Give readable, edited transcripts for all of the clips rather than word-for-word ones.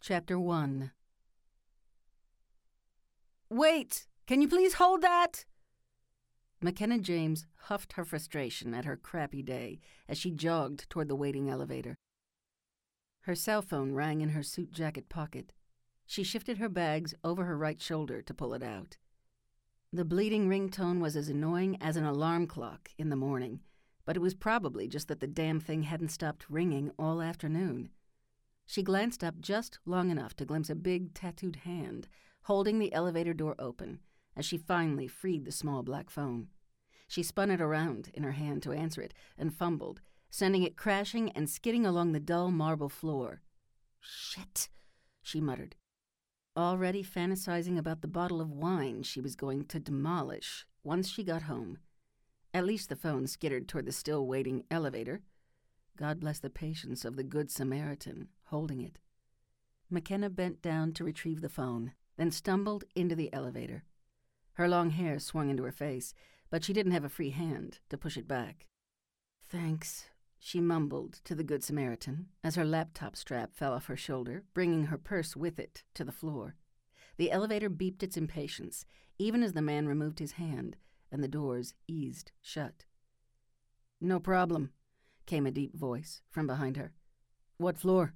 Chapter 1. "Wait! Can you please hold that?" McKenna James huffed her frustration at her crappy day as she jogged toward the waiting elevator. Her cell phone rang in her suit jacket pocket. She shifted her bags over her right shoulder to pull it out. The bleeding ringtone was as annoying as an alarm clock in the morning, but it was probably just that the damn thing hadn't stopped ringing all afternoon. She glanced up just long enough to glimpse a big tattooed hand holding the elevator door open as she finally freed the small black phone. She spun it around in her hand to answer it and fumbled, sending it crashing and skidding along the dull marble floor. "Shit," she muttered, already fantasizing about the bottle of wine she was going to demolish once she got home. At least the phone skittered toward the still-waiting elevator. God bless the patience of the Good Samaritan holding it. McKenna bent down to retrieve the phone, then stumbled into the elevator. Her long hair swung into her face, but she didn't have a free hand to push it back. "Thanks," she mumbled to the Good Samaritan as her laptop strap fell off her shoulder, bringing her purse with it to the floor. The elevator beeped its impatience, even as the man removed his hand and the doors eased shut. "No problem," came a deep voice from behind her. "What floor?"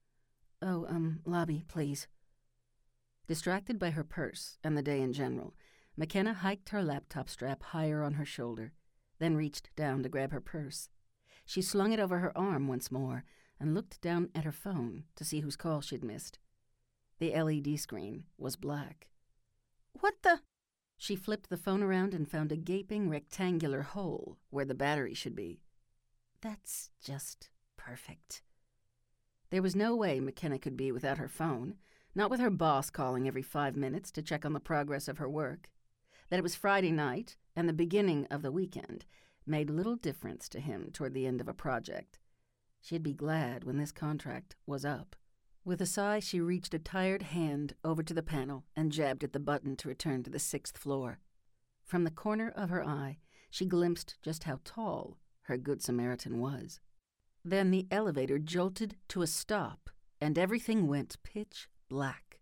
"Oh, lobby, please." Distracted by her purse and the day in general, McKenna hiked her laptop strap higher on her shoulder, then reached down to grab her purse. She slung it over her arm once more and looked down at her phone to see whose call she'd missed. The LED screen was black. "What the?" She flipped the phone around and found a gaping rectangular hole where the battery should be. That's just perfect. There was no way McKenna could be without her phone, not with her boss calling every 5 minutes to check on the progress of her work. That it was Friday night and the beginning of the weekend made little difference to him toward the end of a project. She'd be glad when this contract was up. With a sigh, she reached a tired hand over to the panel and jabbed at the button to return to the 6th floor. From the corner of her eye, she glimpsed just how tall her Good Samaritan was. Then the elevator jolted to a stop, and everything went pitch black.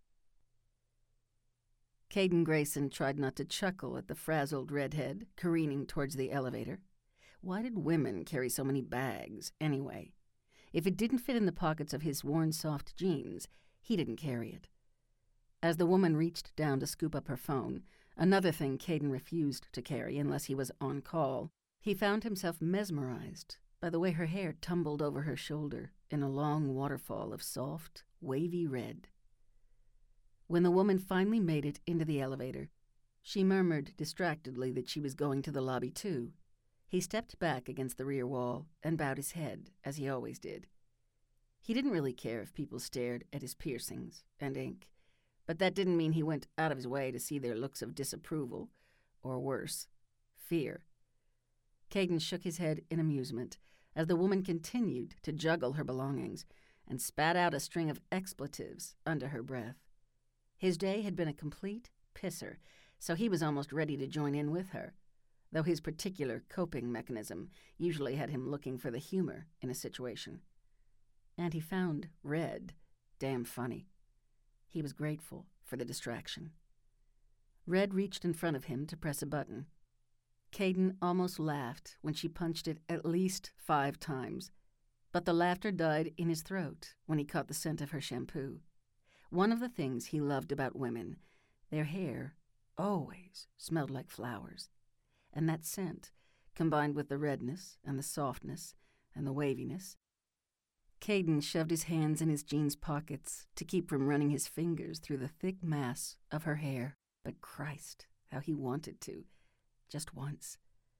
Caden Grayson tried not to chuckle at the frazzled redhead careening towards the elevator. Why did women carry so many bags, anyway? If it didn't fit in the pockets of his worn soft jeans, he didn't carry it. As the woman reached down to scoop up her phone, another thing Caden refused to carry unless he was on call, he found himself mesmerized by the way her hair tumbled over her shoulder in a long waterfall of soft, wavy red. When the woman finally made it into the elevator, she murmured distractedly that she was going to the lobby too. He stepped back against the rear wall and bowed his head, as he always did. He didn't really care if people stared at his piercings and ink, but that didn't mean he went out of his way to see their looks of disapproval, or worse, fear. Caden shook his head in amusement as the woman continued to juggle her belongings and spat out a string of expletives under her breath. His day had been a complete pisser, so he was almost ready to join in with her, though his particular coping mechanism usually had him looking for the humor in a situation. And he found Red damn funny. He was grateful for the distraction. Red reached in front of him to press a button. Caden almost laughed when she punched it at least 5 times, but the laughter died in his throat when he caught the scent of her shampoo. One of the things he loved about women, their hair always smelled like flowers, and that scent, combined with the redness and the softness and the waviness. Caden shoved his hands in his jeans pockets to keep from running his fingers through the thick mass of her hair, but Christ, how he wanted to. Just once.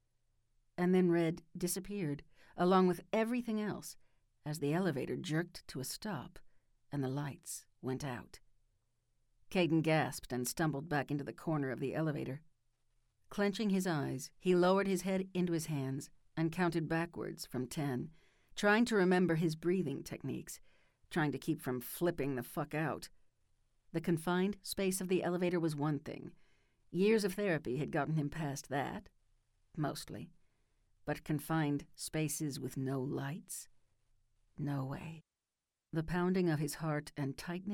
And then Red disappeared, along with everything else, as the elevator jerked to a stop and the lights went out. Caden gasped and stumbled back into the corner of the elevator. Clenching his eyes, he lowered his head into his hands and counted backwards from 10, trying to remember his breathing techniques, trying to keep from flipping the fuck out. The confined space of the elevator was one thing. Years of therapy had gotten him past that, mostly. But confined spaces with no lights? No way. The pounding of his heart and tightness